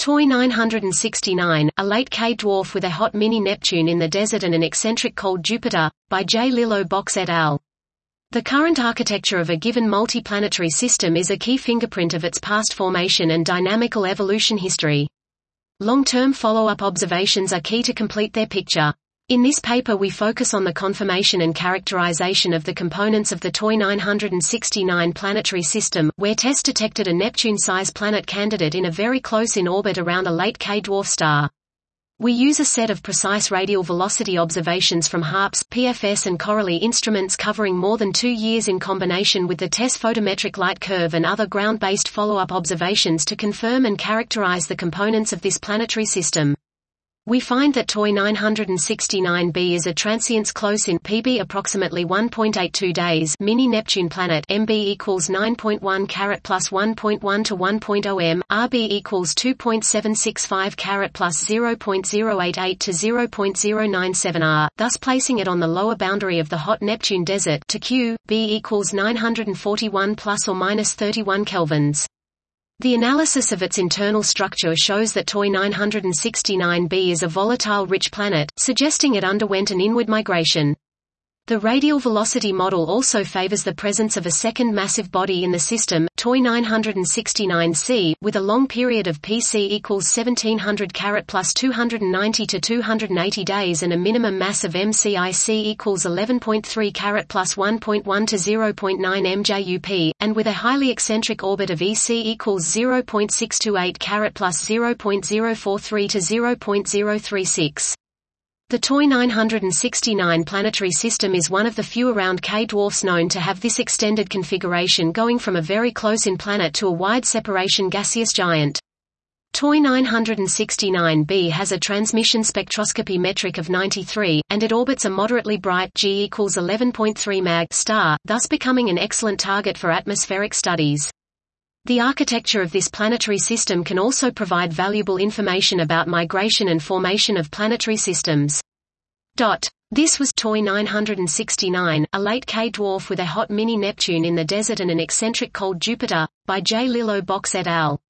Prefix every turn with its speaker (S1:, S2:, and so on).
S1: TOI 969, a late K-dwarf with a hot mini-Neptune in the desert and an eccentric cold Jupiter, by J. Lillo Box et al. The current architecture of a given multiplanetary system is a key fingerprint of its past formation and dynamical evolution history. Long-term follow-up observations are key to complete their picture. In this paper we focus on the conformation and characterization of the components of the TOI 969 planetary system, where TESS detected a Neptune-size planet candidate in a very close-in orbit around a late K-dwarf star. We use a set of precise radial velocity observations from HARPS, PFS and Corelli instruments covering more than 2 years in combination with the TESS photometric light curve and other ground-based follow-up observations to confirm and characterize the components of this planetary system. We find that TOI 969b is a transients close-in (PB approximately 1.82 days) mini-Neptune planet. MB equals 9.1 carat plus 1.1 to 1.0 m, RB equals 2.765 carat plus 0.088 to 0.097 r, thus placing it on the lower boundary of the hot Neptune desert. To Q, B equals 941 plus or minus 31 kelvins. The analysis of its internal structure shows that TOI 969b is a volatile-rich planet, suggesting it underwent an inward migration. The radial velocity model also favors the presence of a second massive body in the system, TOI 969c, with a long period of PC equals 1700 carat plus 290 to 280 days and a minimum mass of MCIC equals 11.3 carat plus 1.1 to 0.9 mjup, and with a highly eccentric orbit of EC equals 0.628 carat plus 0.043 to 0.036. The TOI 969 planetary system is one of the few around K-dwarfs known to have this extended configuration, going from a very close-in planet to a wide separation gaseous giant. TOI 969b has a transmission spectroscopy metric of 93, and it orbits a moderately bright G equals 11.3 mag star, thus becoming an excellent target for atmospheric studies. The architecture of this planetary system can also provide valuable information about migration and formation of planetary systems. This was TOI 969, a late K-dwarf with a hot mini-Neptune in the desert and an eccentric cold Jupiter, by J. Lillo Box et al.